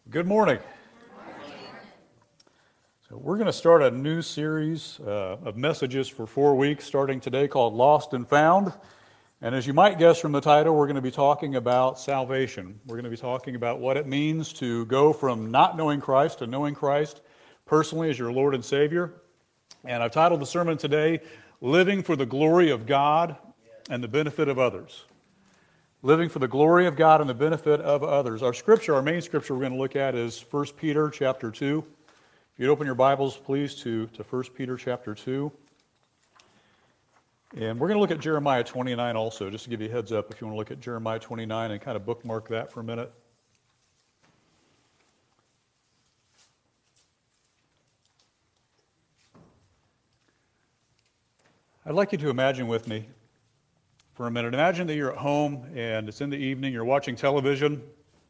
Good morning. So we're going to start a new series of messages for 4 weeks starting today called Lost and Found. And as you might guess from the title, we're going to be talking about salvation. We're going to be talking about what it means to go from not knowing Christ to knowing Christ personally as your Lord and Savior. And I've titled the sermon today, Living for the Glory of God and the Benefit of Others. Living for the glory of God and the benefit of others. Our main scripture we're going to look at is 1 Peter chapter 2. If you'd open your Bibles, please, to 1 Peter chapter 2. And we're going to look at Jeremiah 29 also, just to give you a heads up if you want to look at Jeremiah 29 and kind of bookmark that for a minute. I'd like you to imagine with me for a minute. Imagine that you're at home and it's in the evening, you're watching television,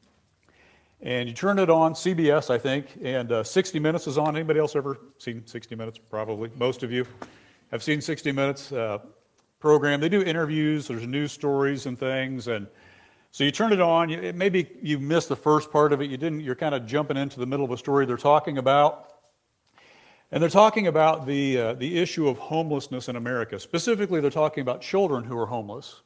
and you turn it on, CBS, I think, and 60 Minutes is on. Anybody else ever seen 60 Minutes? Probably. Most of you have seen 60 Minutes program. They do interviews, there's news stories and things, and so you turn it on, maybe you missed the first part of it, you're kind of jumping into the middle of a story they're talking about. And they're talking about the issue of homelessness in America. Specifically, they're talking about children who are homeless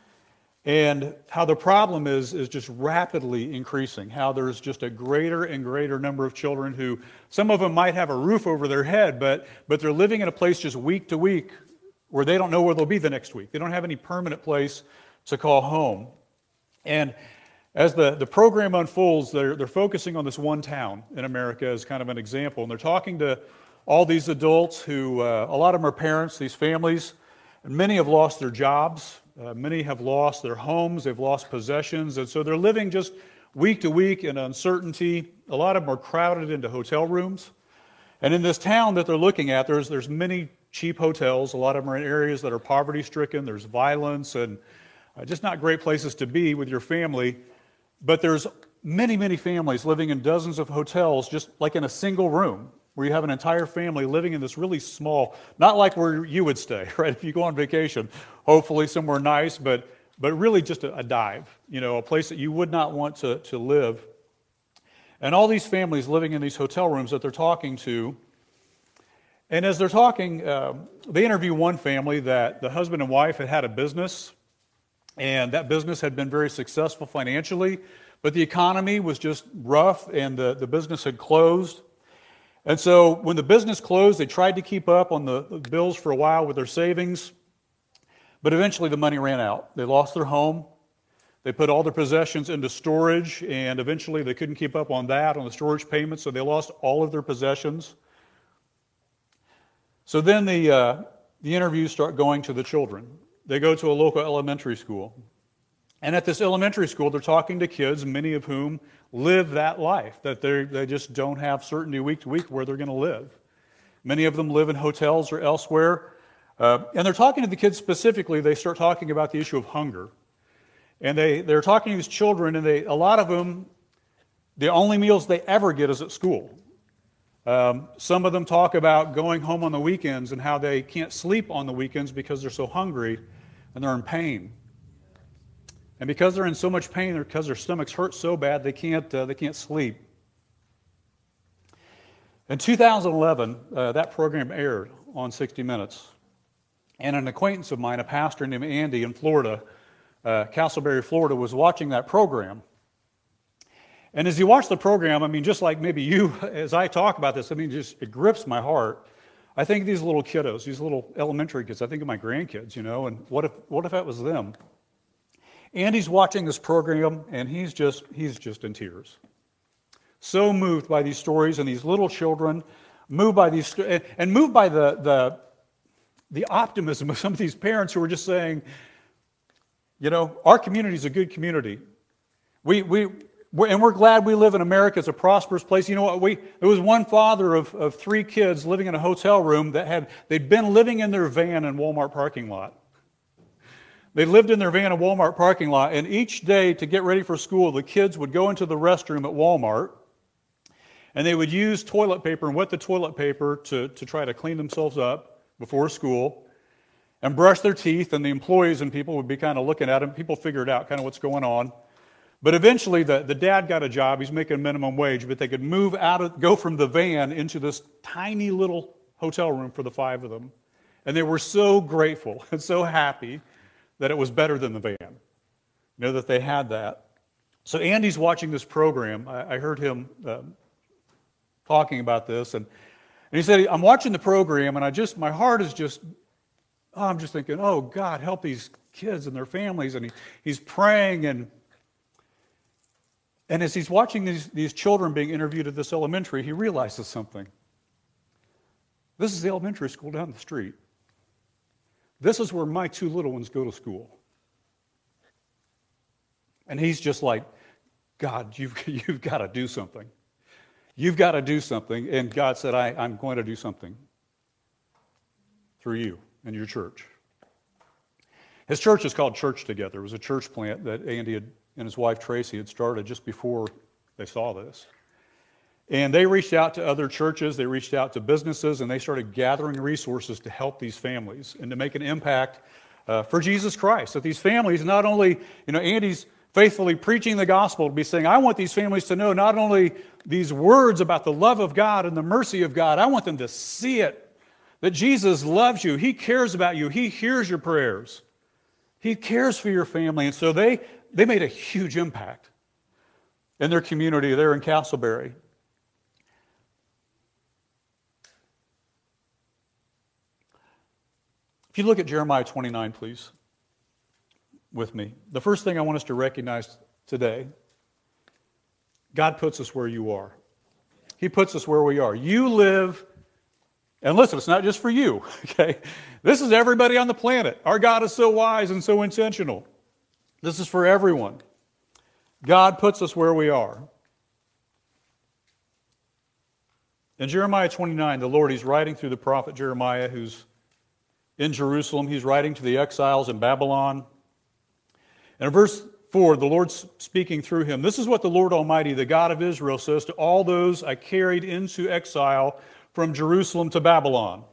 and how the problem is just rapidly increasing, how there's just a greater and greater number of children who, some of them might have a roof over their head, but they're living in a place just week to week where they don't know where they'll be the next week. They don't have any permanent place to call home. And as the program unfolds, they're focusing on this one town in America as kind of an example, and they're talking to all these adults who, a lot of them are parents, these families, and many have lost their jobs, many have lost their homes, they've lost possessions, and so they're living just week to week in uncertainty. A lot of them are crowded into hotel rooms. And in this town that they're looking at, there's many cheap hotels. A lot of them are in areas that are poverty-stricken. There's violence and just not great places to be with your family. But there's many, many families living in dozens of hotels just like in a single room, where you have an entire family living in this really small, not like where you would stay, right? If you go on vacation, hopefully somewhere nice, but really just a dive, a place that you would not want to live. And all these families living in these hotel rooms that they're talking to, and as they're talking, they interview one family that the husband and wife had a business, and that business had been very successful financially, but the economy was just rough, and the business had closed. And so when the business closed, they tried to keep up on the bills for a while with their savings, but eventually the money ran out. They lost their home. They put all their possessions into storage, and eventually they couldn't keep up on the storage payments, so they lost all of their possessions. So then the interviews start going to the children. They go to a local elementary school. And at this elementary school, they're talking to kids, many of whom live that life, that they just don't have certainty week to week where they're going to live. Many of them live in hotels or elsewhere. And they're talking to the kids specifically. They start talking about the issue of hunger. And they're talking to these children, and a lot of them, the only meals they ever get is at school. Some of them talk about going home on the weekends and how they can't sleep on the weekends because they're so hungry and they're in pain. And because they're in so much pain, or because their stomachs hurt so bad, they can't sleep. In 2011, that program aired on 60 Minutes. And an acquaintance of mine, a pastor named Andy in Florida, Castleberry, Florida, was watching that program. And as he watched the program, just like maybe you, as I talk about this, it grips my heart. I think of these little kiddos, these little elementary kids. I think of my grandkids, and what if that was them? Andy's watching this program, and he's just in tears. So moved by these stories and these little children, moved by these, and moved by the optimism of some of these parents who are just saying, our community is a good community. We're glad we live in America. It's a prosperous place. You know what? There was one father of 3 kids living in a hotel room they'd been living in their van in Walmart parking lot. They lived in their van in a Walmart parking lot, and each day to get ready for school, the kids would go into the restroom at Walmart, and they would use toilet paper and wet the toilet paper to try to clean themselves up before school and brush their teeth, and the employees and people would be kind of looking at them. People figured out kind of what's going on. But eventually the dad got a job. He's making minimum wage, but they could go from the van into this tiny little hotel room for the 5 of them. And they were so grateful and so happy that it was better than the van. That they had that. So Andy's watching this program. I heard him talking about this, and he said, I'm watching the program, and my heart is just, I'm just thinking, oh, God, help these kids and their families. And he's praying, and as he's watching these children being interviewed at this elementary, he realizes something. This is the elementary school down the street. This is where my 2 little ones go to school. And he's just like, God, you've got to do something. You've got to do something. And God said, I'm going to do something through you and your church. His church is called Church Together. It was a church plant that Andy and his wife Tracy had started just before they saw this. And they reached out to other churches, they reached out to businesses, and they started gathering resources to help these families and to make an impact for Jesus Christ. That these families, not only, Andy's faithfully preaching the gospel, to be saying, I want these families to know not only these words about the love of God and the mercy of God, I want them to see it, that Jesus loves you, He cares about you, He hears your prayers, He cares for your family. And so they made a huge impact in their community there in Castleberry. If you look at Jeremiah 29, please, with me. The first thing I want us to recognize today, God puts us where you are. He puts us where we are. You live, and listen, it's not just for you, okay? This is everybody on the planet. Our God is so wise and so intentional. This is for everyone. God puts us where we are. In Jeremiah 29, the Lord, He's writing through the prophet Jeremiah, who's in Jerusalem. He's writing to the exiles in Babylon. And in verse 4, the Lord's speaking through him. This is what the Lord Almighty, the God of Israel, says to all those I carried into exile from Jerusalem to Babylon.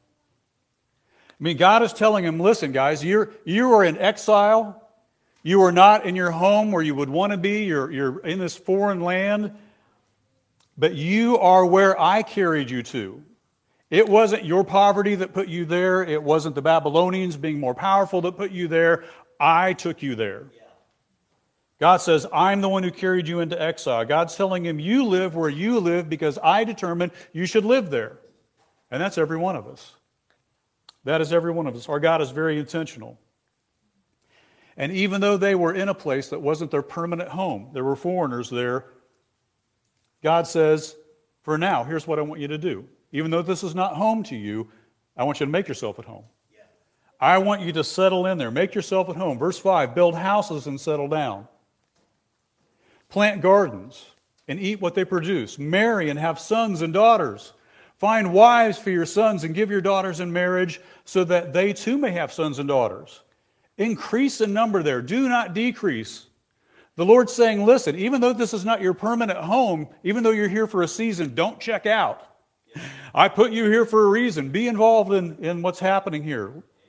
God is telling him, listen, guys, you are in exile. You are not in your home where you would want to be. You're in this foreign land. But you are where I carried you to. It wasn't your poverty that put you there. It wasn't the Babylonians being more powerful that put you there. I took you there. God says, I'm the one who carried you into exile. God's telling him, you live where you live because I determined you should live there. And that's every one of us. That is every one of us. Our God is very intentional. And even though they were in a place that wasn't their permanent home, there were foreigners there, God says, for now, here's what I want you to do. Even though this is not home to you, I want you to make yourself at home. I want you to settle in there. Make yourself at home. Verse 5, build houses and settle down. Plant gardens and eat what they produce. Marry and have sons and daughters. Find wives for your sons and give your daughters in marriage so that they too may have sons and daughters. Increase in number there. Do not decrease. The Lord's saying, listen, even though this is not your permanent home, even though you're here for a season, don't check out. I put you here for a reason. Be involved in what's happening here.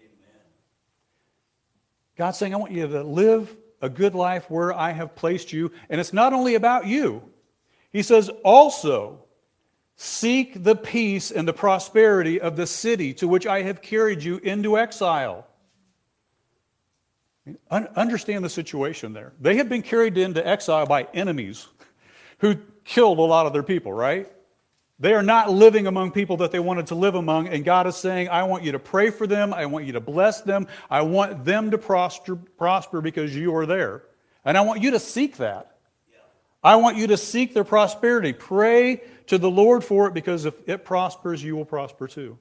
God's saying, I want you to live a good life where I have placed you. And it's not only about you. He says, also, seek the peace and the prosperity of the city to which I have carried you into exile. Understand the situation there. They had been carried into exile by enemies who killed a lot of their people, right? They are not living among people that they wanted to live among, and God is saying, I want you to pray for them, I want you to bless them, I want them to prosper because you are there. And I want you to seek that. I want you to seek their prosperity. Pray to the Lord for it, because if it prospers, you will prosper too.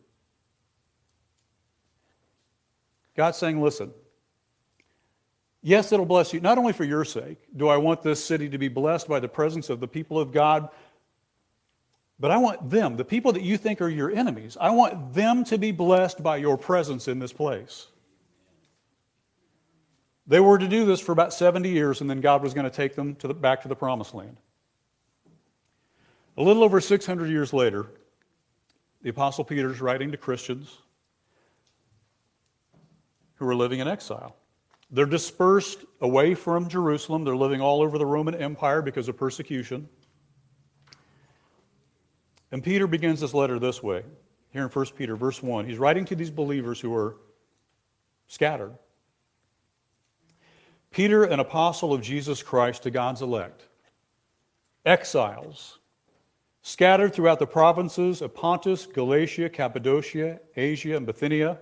God's saying, listen, yes, it'll bless you, not only for your sake. Do I want this city to be blessed by the presence of the people of God? But I want them, the people that you think are your enemies, I want them to be blessed by your presence in this place. They were to do this for about 70 years, and then God was going to take them back to the Promised Land. A little over 600 years later, the Apostle Peter is writing to Christians who were living in exile. They're dispersed away from Jerusalem. They're living all over the Roman Empire because of persecution. And Peter begins this letter this way, here in 1 Peter, verse 1. He's writing to these believers who are scattered. Peter, an apostle of Jesus Christ to God's elect, exiles, scattered throughout the provinces of Pontus, Galatia, Cappadocia, Asia, and Bithynia.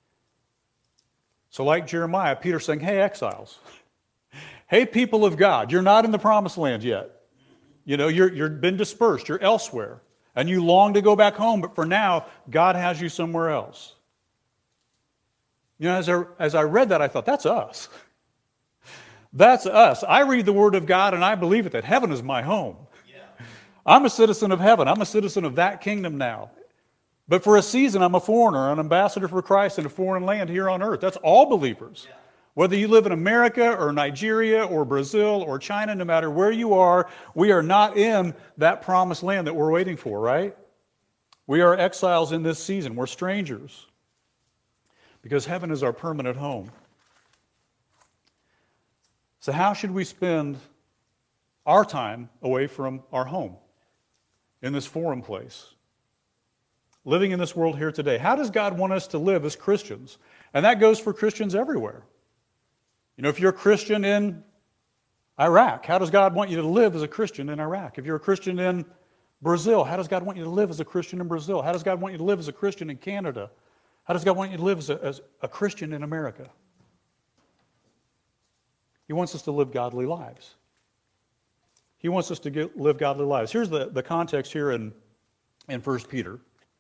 So like Jeremiah, Peter's saying, hey, exiles. Hey, people of God, you're not in the promised land yet. You know, you've been dispersed. You're elsewhere. And you long to go back home, but for now, God has you somewhere else. You know, as I read that, I thought, that's us. That's us. I read the Word of God and I believe it, that heaven is my home. Yeah. I'm a citizen of heaven. I'm a citizen of that kingdom now. But for a season, I'm a foreigner, an ambassador for Christ in a foreign land here on earth. That's all believers. Yeah. Whether you live in America or Nigeria or Brazil or China, no matter where you are, we are not in that promised land that we're waiting for, right? We are exiles in this season. We're strangers because heaven is our permanent home. So how should we spend our time away from our home in this foreign place? Living in this world here today. How does God want us to live as Christians? And that goes for Christians everywhere. You know, if you're a Christian in Iraq, how does God want you to live as a Christian in Iraq? If you're a Christian in Brazil, how does God want you to live as a Christian in Brazil? How does God want you to live as a Christian in Canada? How does God want you to live as a Christian in America? He wants us to live godly lives. He wants us to live godly lives. Here's the context here in 1 Peter.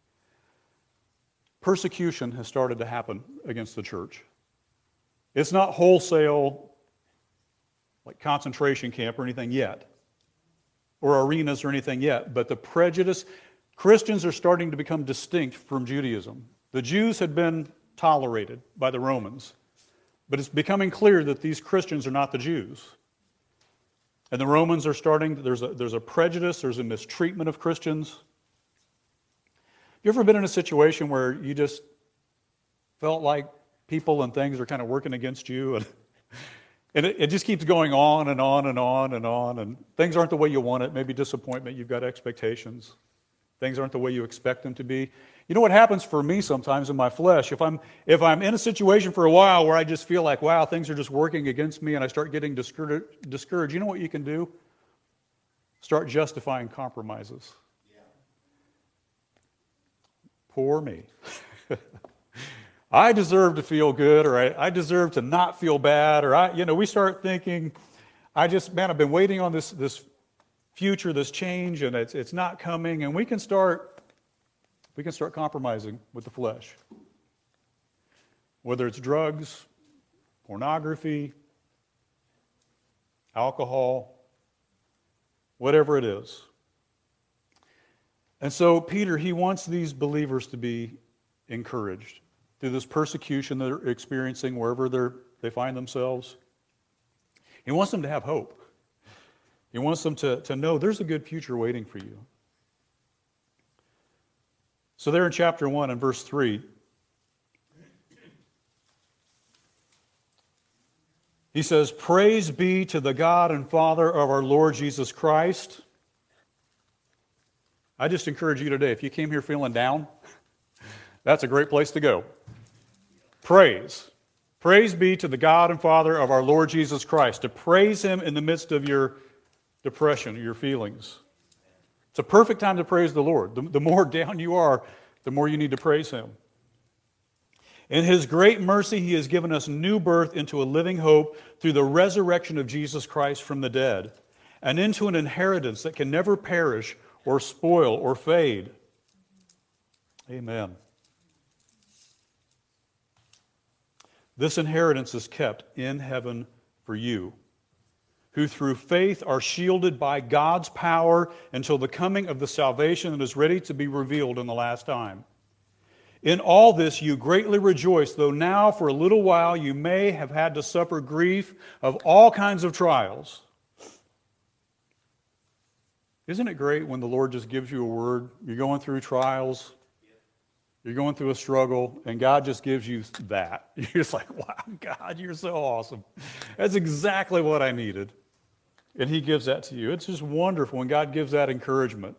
Persecution has started to happen against the church. It's not wholesale, like concentration camp or anything yet, or arenas or anything yet, but the prejudice, Christians are starting to become distinct from Judaism. The Jews had been tolerated by the Romans, but it's becoming clear that these Christians are not the Jews. And the Romans are starting, there's a prejudice, there's a mistreatment of Christians. You ever been in a situation where you just felt like people and things are kind of working against you, and it just keeps going on and on and on and on, and things aren't the way you want it, maybe disappointment, you've got expectations. Things aren't the way you expect them to be. You know what happens for me sometimes in my flesh? If I'm in a situation for a while where I just feel like, wow, things are just working against me and I start getting discouraged, you know what you can do? Start justifying compromises. Yeah. Poor me. I deserve to feel good, or I deserve to not feel bad, or we start thinking, I've been waiting on this future, this change, and it's not coming, and we can start compromising with the flesh. Whether it's drugs, pornography, alcohol, whatever it is. And so Peter, he wants these believers to be encouraged through this persecution they're experiencing wherever they find themselves. He wants them to have hope. He wants them to know there's a good future waiting for you. So there in chapter 1 and verse 3, he says, "Praise be to the God and Father of our Lord Jesus Christ." I just encourage you today, if you came here feeling down, that's a great place to go. Praise. Praise be to the God and Father of our Lord Jesus Christ. To praise Him in the midst of your depression, your feelings. It's a perfect time to praise the Lord. The more down you are, the more you need to praise Him. In His great mercy, He has given us new birth into a living hope through the resurrection of Jesus Christ from the dead, and into an inheritance that can never perish or spoil or fade. Amen. This inheritance is kept in heaven for you, who through faith are shielded by God's power until the coming of the salvation that is ready to be revealed in the last time. In all this you greatly rejoice, though now for a little while you may have had to suffer grief of all kinds of trials. Isn't it great when the Lord just gives you a word? You're going through trials. You're going through a struggle, and God just gives you that. You're just like, wow, God, you're so awesome. That's exactly what I needed. And He gives that to you. It's just wonderful when God gives that encouragement.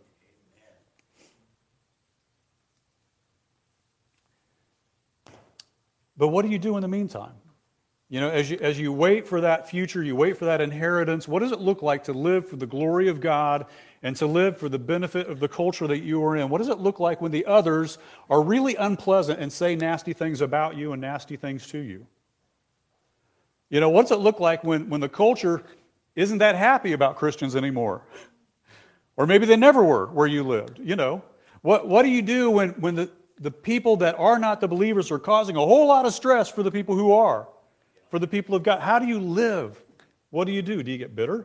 But what do you do in the meantime? As you wait for that future, you wait for that inheritance, what does it look like to live for the glory of God and to live for the benefit of the culture that you are in? What does it look like when the others are really unpleasant and say nasty things about you and nasty things to you? What does it look like when the culture isn't that happy about Christians anymore? Or maybe they never were where you lived. What do you do when the people that are not the believers are causing a whole lot of stress for the people who are? For the people of God, how do you live? What do? Do you get bitter?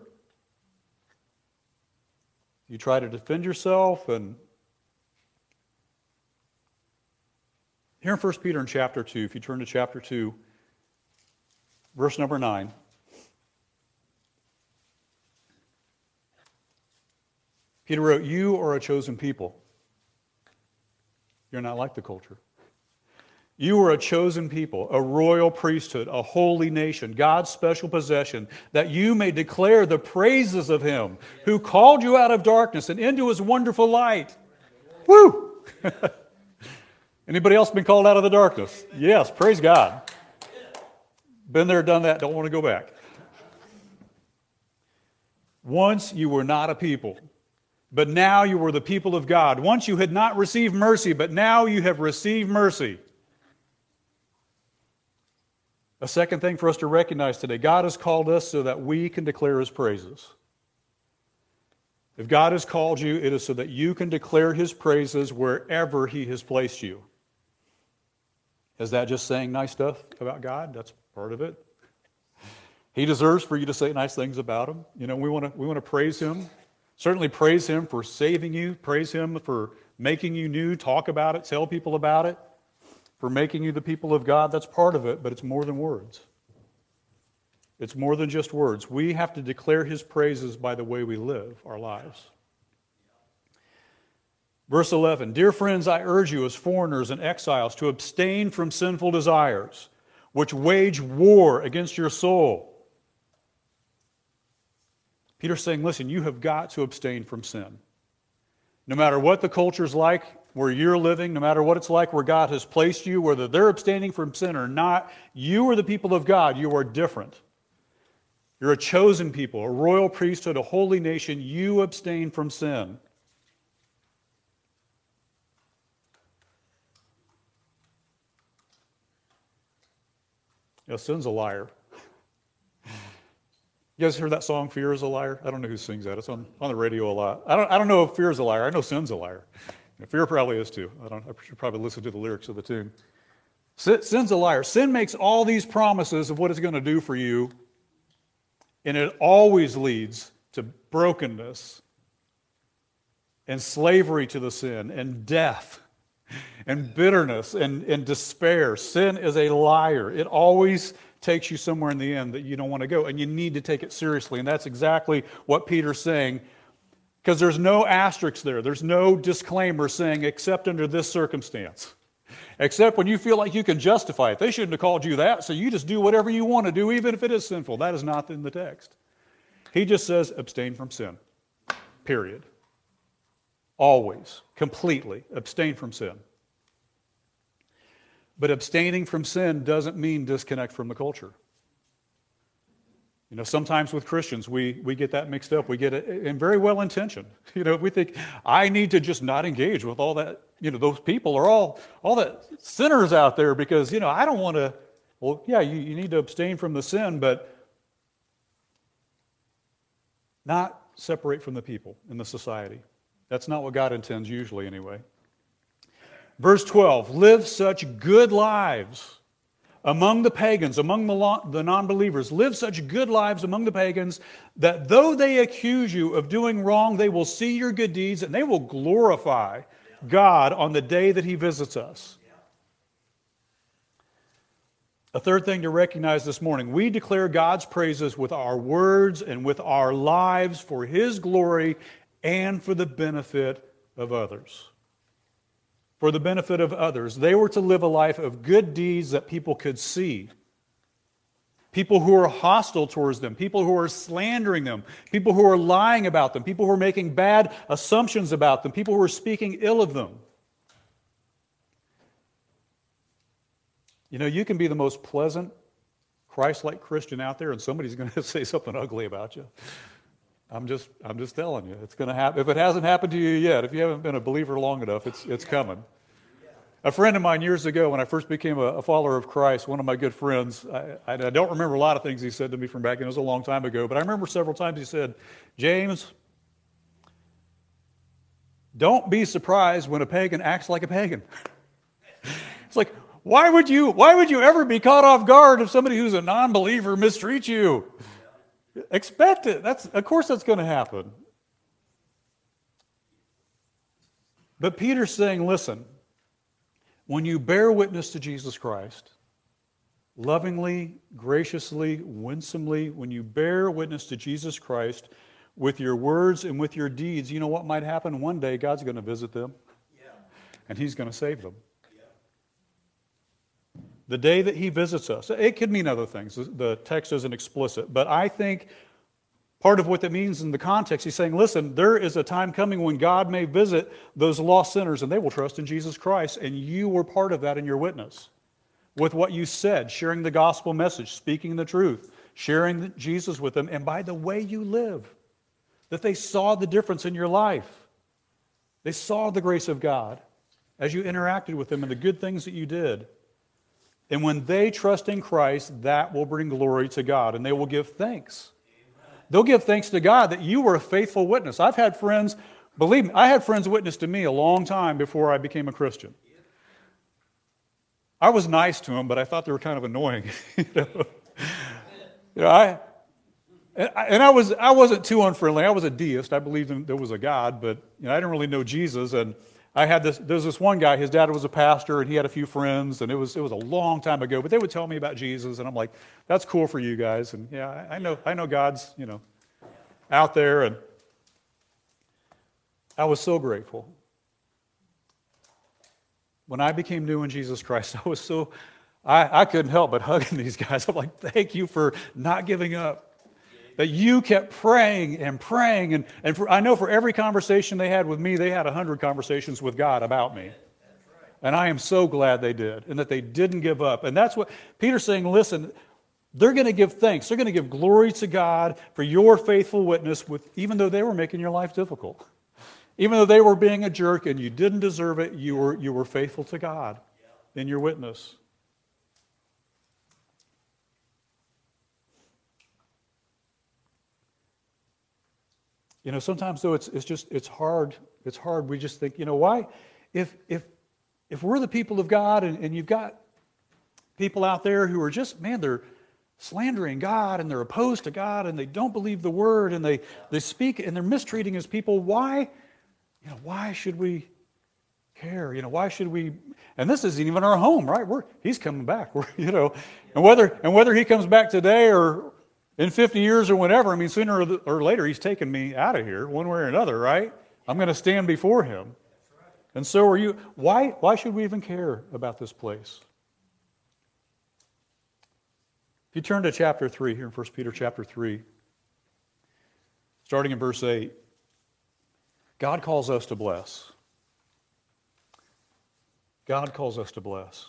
You try to defend yourself? And here in 1 Peter in chapter 2, if you turn to chapter 2, verse number 9. Peter wrote, "You are a chosen people." You're not like the culture. You are a chosen people, a royal priesthood, a holy nation, God's special possession, that you may declare the praises of Him who called you out of darkness and into His wonderful light. Woo! Anybody else been called out of the darkness? Yes, praise God. Been there, done that, don't want to go back. Once you were not a people, but now you were the people of God. Once you had not received mercy, but now you have received mercy. A second thing for us to recognize today, God has called us so that we can declare His praises. If God has called you, it is so that you can declare His praises wherever He has placed you. Is that just saying nice stuff about God? That's part of it. He deserves for you to say nice things about Him. We want to praise Him. Certainly praise Him for saving you. Praise Him for making you new. Talk about it. Tell people about it. For making you the people of God, that's part of it, but it's more than words. It's more than just words. We have to declare His praises by the way we live our lives. Verse 11, "Dear friends, I urge you as foreigners and exiles to abstain from sinful desires, which wage war against your soul." Peter's saying, listen, you have got to abstain from sin. No matter what the culture's like, where you're living, no matter what it's like where God has placed you, whether they're abstaining from sin or not, you are the people of God. You are different. You're a chosen people, a royal priesthood, a holy nation. You abstain from sin. Sin's a liar. You guys heard that song, "Fear is a Liar"? I don't know who sings that. It's on the radio a lot. I don't know if fear is a liar. I know sin's a liar. Fear probably is too. I should probably listen to the lyrics of the tune. Sin's a liar. Sin makes all these promises of what it's going to do for you, and it always leads to brokenness and slavery to the sin and death and bitterness and despair. Sin is a liar. It always takes you somewhere in the end that you don't want to go, and you need to take it seriously. And that's exactly what Peter's saying, because there's no asterisk there. There's no disclaimer saying, except under this circumstance. Except when you feel like you can justify it. They shouldn't have called you that, so you just do whatever you want to do, even if it is sinful. That is not in the text. He just says, abstain from sin. Period. Always. Completely. Abstain from sin. But abstaining from sin doesn't mean disconnect from the culture. Sometimes with Christians, we get that mixed up. We get it, and very well intentioned. We think, I need to just not engage with all that, those people are all the sinners out there because, I don't want to, well, yeah, you need to abstain from the sin, but not separate from the people in the society. That's not what God intends usually anyway. Verse 12, live such good lives among the pagans, among the non-believers. Live such good lives among the pagans that though they accuse you of doing wrong, they will see your good deeds and they will glorify God on the day that He visits us. A third thing to recognize this morning, we declare God's praises with our words and with our lives for His glory and for the benefit of others. for the benefit of others. They were to live a life of good deeds that people could see. People who are hostile towards them, people who are slandering them, people who are lying about them, people who are making bad assumptions about them, people who are speaking ill of them. You know, you can be the most pleasant, Christ-like Christian out there, and somebody's going to say something ugly about you. I'm just telling you, it's going to happen. If it hasn't happened to you yet, if you haven't been a believer long enough, it's coming. A friend of mine years ago, when I first became a follower of Christ, one of my good friends, I don't remember a lot of things he said to me from back then. It was a long time ago, but I remember several times he said, "James, don't be surprised when a pagan acts like a pagan." It's like, why would you ever be caught off guard if somebody who's a non-believer mistreats you? Expect it. Of course that's going to happen. But Peter's saying, listen, when you bear witness to Jesus Christ, lovingly, graciously, winsomely, when you bear witness to Jesus Christ with your words and with your deeds, you know what might happen? One day God's going to visit them, and He's going to save them. The day that He visits us. It could mean other things. The text isn't explicit. But I think part of what that means in the context, He's saying, listen, there is a time coming when God may visit those lost sinners and they will trust in Jesus Christ, and you were part of that in your witness. With what you said, sharing the gospel message, speaking the truth, sharing Jesus with them, and by the way you live, that they saw the difference in your life. They saw the grace of God as you interacted with them and the good things that you did. And when they trust in Christ, that will bring glory to God, and they will give thanks. They'll give thanks to God that you were a faithful witness. I've had friends, believe me, I had friends witness to me a long time before I became a Christian. I was nice to them, but I thought they were kind of annoying. I wasn't too unfriendly. I was a deist. I believed there was a God, but I didn't really know Jesus. And there was this one guy, his dad was a pastor, and he had a few friends, and it was a long time ago, but they would tell me about Jesus, and I'm like, that's cool for you guys, and yeah, I know God's, out there, and I was so grateful. When I became new in Jesus Christ, I couldn't help but hugging these guys. I'm like, thank you for not giving up. That you kept praying and praying. And I know for every conversation they had with me, they had 100 conversations with God about me. And I am so glad they did, and that they didn't give up. And that's what Peter's saying, listen, they're going to give thanks. They're going to give glory to God for your faithful witness, even though they were making your life difficult. Even though they were being a jerk and you didn't deserve it, you were faithful to God in your witness. Sometimes though it's hard. It's hard. We just think, why? If we're the people of God and you've got people out there who are just, they're slandering God and they're opposed to God and they don't believe the word and they speak and they're mistreating His people, why should we care? Why should we? And this isn't even our home, right? He's coming back. And whether He comes back today or in 50 years or whenever, sooner or later He's taking me out of here, one way or another, right? I'm going to stand before Him. And so are you. Why should we even care about this place? If you turn to chapter 3 here in 1 Peter chapter 3, starting in verse 8, God calls us to bless. God calls us to bless.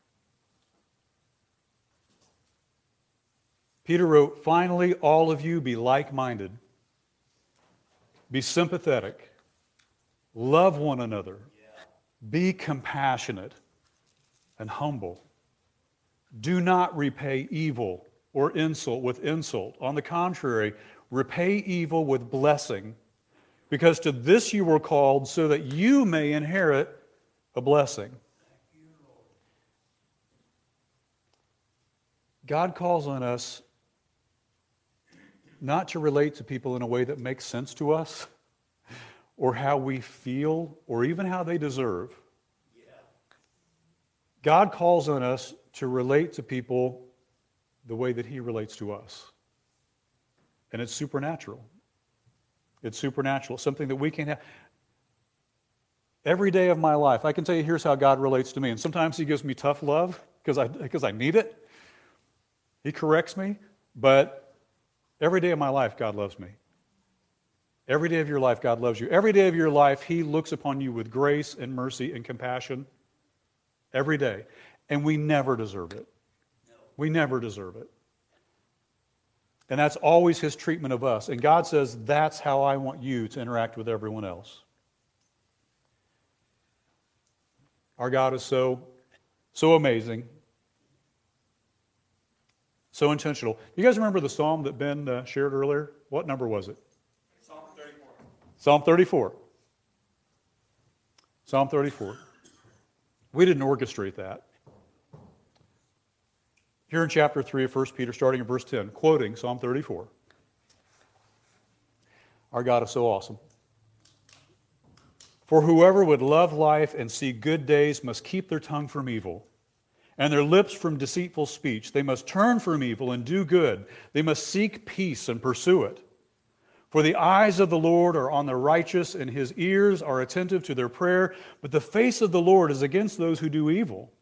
Peter wrote, finally, all of you be like-minded, be sympathetic, love one another, be compassionate and humble. Do not repay evil or insult with insult. On the contrary, repay evil with blessing, because to this you were called so that you may inherit a blessing. God calls on us not to relate to people in a way that makes sense to us or how we feel or even how they deserve. God calls on us to relate to people the way that He relates to us. And it's supernatural. It's supernatural, something that we can have. Every day of my life, I can tell you here's how God relates to me. And sometimes he gives me tough love because I need it. He corrects me. But every day of my life, God loves me. Every day of your life, God loves you. Every day of your life, he looks upon you with grace and mercy and compassion. Every day. And we never deserve it. We never deserve it. And that's always his treatment of us. And God says, that's how I want you to interact with everyone else. Our God is so amazing, so intentional. You guys remember the psalm that Ben shared earlier? What number was it? Psalm 34. Psalm 34. Psalm 34. We didn't orchestrate that. Here in chapter 3 of 1 Peter, starting in verse 10, quoting Psalm 34. Our God is so awesome. For whoever would love life and see good days must keep their tongue from evil and their lips from deceitful speech. They must turn from evil and do good. They must seek peace and pursue it. For the eyes of the Lord are on the righteous, and his ears are attentive to their prayer. But the face of the Lord is against those who do evil.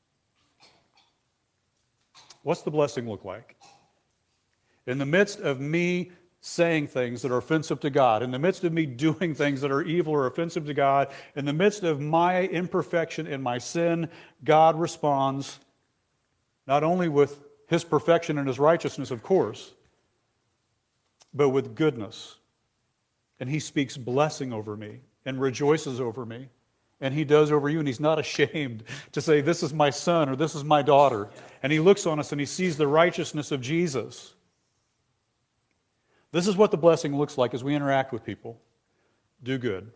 What's the blessing look like? In the midst of me saying things that are offensive to God, in the midst of me doing things that are evil or offensive to God, in the midst of my imperfection and my sin, God responds not only with his perfection and his righteousness, of course, but with goodness. And he speaks blessing over me and rejoices over me. And he does over you, and he's not ashamed to say, this is my son or this is my daughter. And he looks on us and he sees the righteousness of Jesus. This is what the blessing looks like as we interact with people. Do good.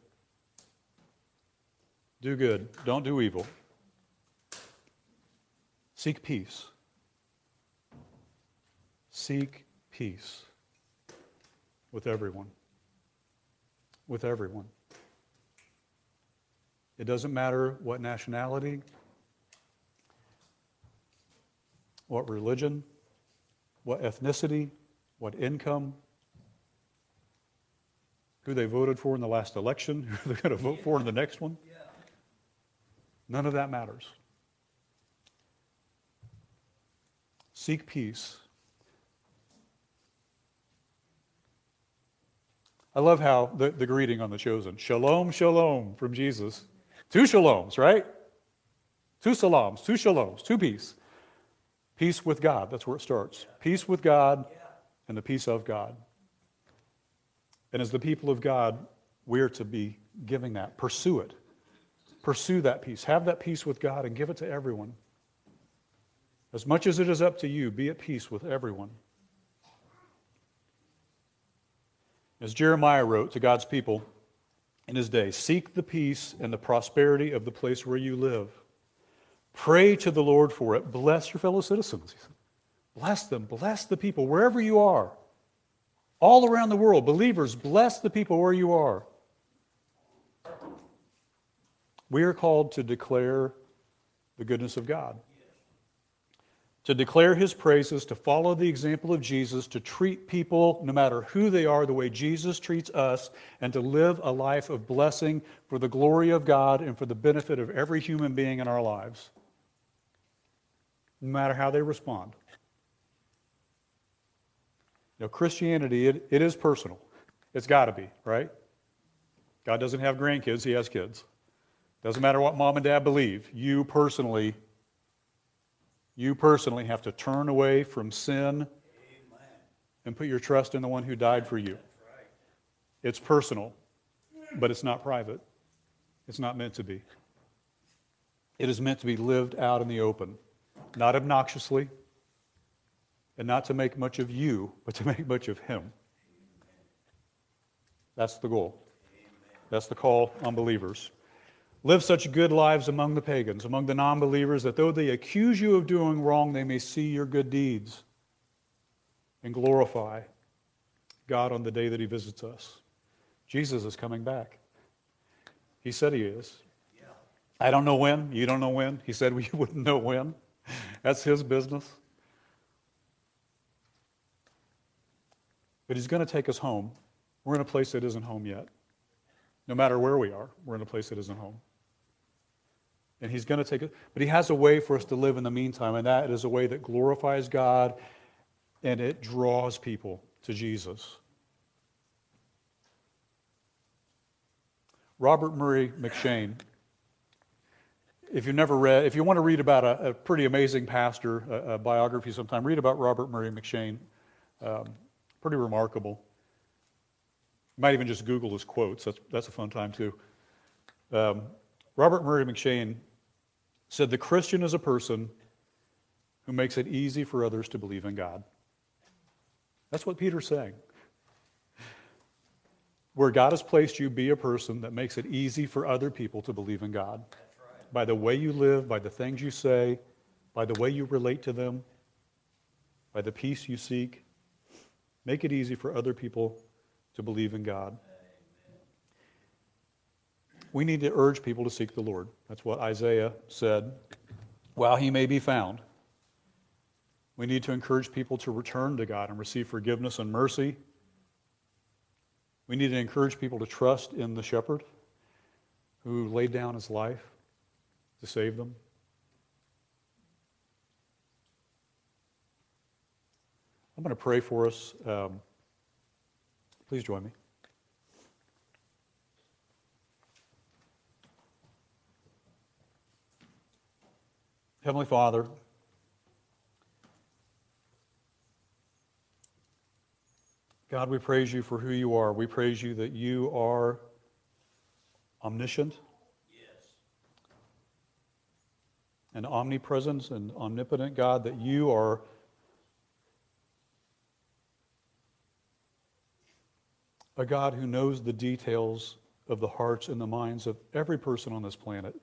Do good. Don't do evil. Seek peace. Seek peace with everyone. With everyone. It doesn't matter what nationality, what religion, what ethnicity, what income, who they voted for in the last election, who they're going to vote for in the next one. None of that matters. Seek peace. I love how the greeting on The Chosen, shalom, shalom from Jesus. 2 shaloms, right? 2 salams, 2 shaloms, 2 peace. Peace with God, that's where it starts. Peace with God and the peace of God. And as the people of God, we're to be giving that. Pursue it. Pursue that peace. Have that peace with God and give it to everyone. As much as it is up to you, be at peace with everyone. As Jeremiah wrote to God's people in his day, seek the peace and the prosperity of the place where you live. Pray to the Lord for it. Bless your fellow citizens. Bless them. Bless the people wherever you are. All around the world, believers, bless the people where you are. We are called to declare the goodness of God, to declare his praises, to follow the example of Jesus, to treat people, no matter who they are, the way Jesus treats us, and to live a life of blessing for the glory of God and for the benefit of every human being in our lives, no matter how they respond. You know, Christianity, it is personal. It's got to be, right? God doesn't have grandkids, he has kids. Doesn't matter what mom and dad believe. You personally have to turn away from sin and put your trust in the one who died for you. It's personal, but it's not private. It's not meant to be. It is meant to be lived out in the open, not obnoxiously, and not to make much of you, but to make much of him. That's the goal. That's the call on believers. Live such good lives among the pagans, among the non-believers, that though they accuse you of doing wrong, they may see your good deeds and glorify God on the day that he visits us. Jesus is coming back. He said he is. I don't know when. You don't know when. He said we wouldn't know when. That's his business. But he's going to take us home. We're in a place that isn't home yet. No matter where we are, we're in a place that isn't home. And he's going to take it. But he has a way for us to live in the meantime, and that is a way that glorifies God and it draws people to Jesus. Robert Murray M'Cheyne. If you want to read about a pretty amazing pastor, a biography sometime, read about Robert Murray M'Cheyne. Pretty remarkable. You might even just Google his quotes. That's a fun time too. Robert Murray M'Cheyne said, "The Christian is a person who makes it easy for others to believe in God." That's what Peter's saying. Where God has placed you, be a person that makes it easy for other people to believe in God. That's right. By the way you live, by the things you say, by the way you relate to them, by the peace you seek. Make it easy for other people to believe in God. Amen. We need to urge people to seek the Lord. That's what Isaiah said. While he may be found. We need to encourage people to return to God and receive forgiveness and mercy. We need to encourage people to trust in the shepherd who laid down his life to save them. I'm going to pray for us. Please join me. Heavenly Father, God, we praise you for who you are. We praise you that you are omniscient, yes, and omnipresent and omnipotent, God, that you are a God who knows the details of the hearts and the minds of every person on this planet.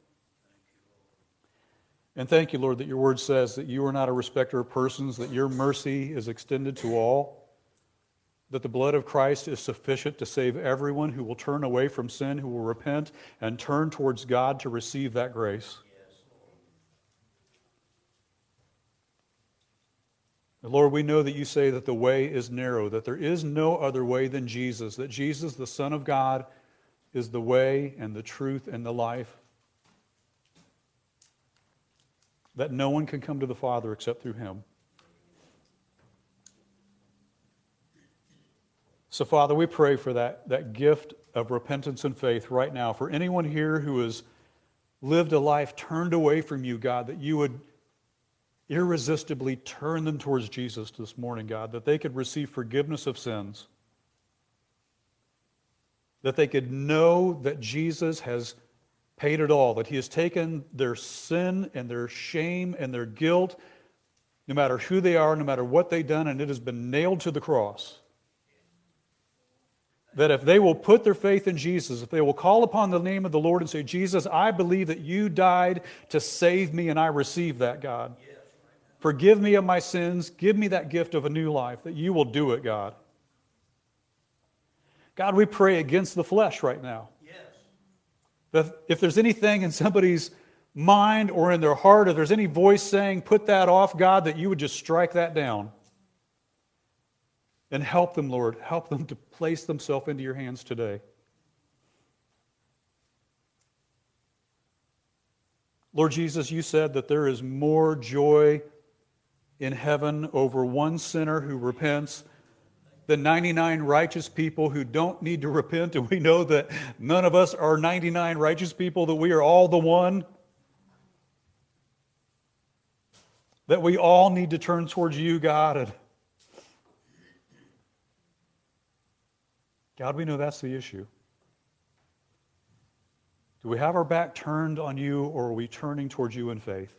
And thank you, Lord, that your word says that you are not a respecter of persons, that your mercy is extended to all, that the blood of Christ is sufficient to save everyone who will turn away from sin, who will repent and turn towards God to receive that grace. And Lord, we know that you say that the way is narrow, that there is no other way than Jesus, that Jesus, the Son of God, is the way and the truth and the life, that no one can come to the Father except through him. So, Father, we pray for that gift of repentance and faith right now. For anyone here who has lived a life turned away from you, God, that you would irresistibly turn them towards Jesus this morning, God, that they could receive forgiveness of sins, that they could know that Jesus has paid it all, that he has taken their sin and their shame and their guilt, no matter who they are, no matter what they've done, and it has been nailed to the cross. That if they will put their faith in Jesus, if they will call upon the name of the Lord and say, Jesus, I believe that you died to save me and I receive that, God. Yes, right. Forgive me of my sins. Give me that gift of a new life, that you will do it, God. God, we pray against the flesh right now. Yes. That if there's anything in somebody's mind or in their heart, if there's any voice saying, put that off, God, that you would just strike that down. And help them, Lord. Help them to place themselves into your hands today. Lord Jesus, you said that there is more joy in heaven over one sinner who repents than 99 righteous people who don't need to repent. And we know that none of us are 99 righteous people, that we are all the one. That we all need to turn towards you, God, and God, we know that's the issue. Do we have our back turned on you, or are we turning towards you in faith?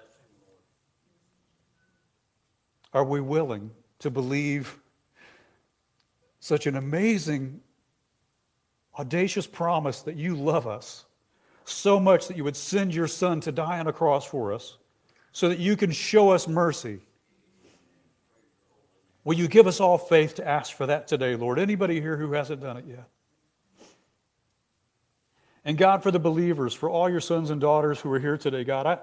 Are we willing to believe such an amazing, audacious promise that you love us so much that you would send your Son to die on a cross for us so that you can show us mercy? Will you give us all faith to ask for that today, Lord? Anybody here who hasn't done it yet? And God, for the believers, for all your sons and daughters who are here today, God,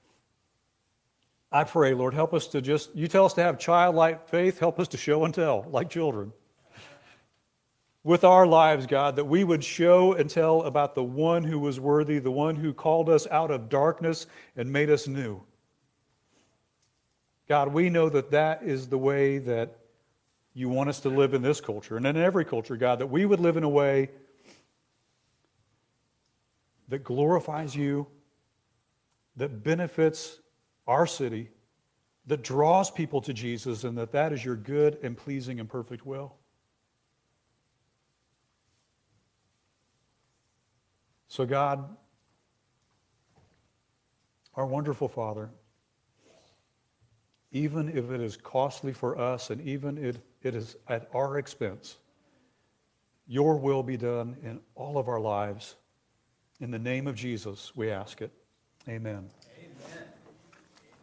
I pray, Lord, help us to you tell us to have childlike faith, help us to show and tell like children. with our lives, God, that we would show and tell about the one who was worthy, the one who called us out of darkness and made us new. God, we know that that is the way that you want us to live in this culture and in every culture, God, that we would live in a way that glorifies you, that benefits our city, that draws people to Jesus, and that is your good and pleasing and perfect will. So God, our wonderful Father, even if it is costly for us and even if it is at our expense, your will be done in all of our lives. In the name of Jesus, we ask it. Amen.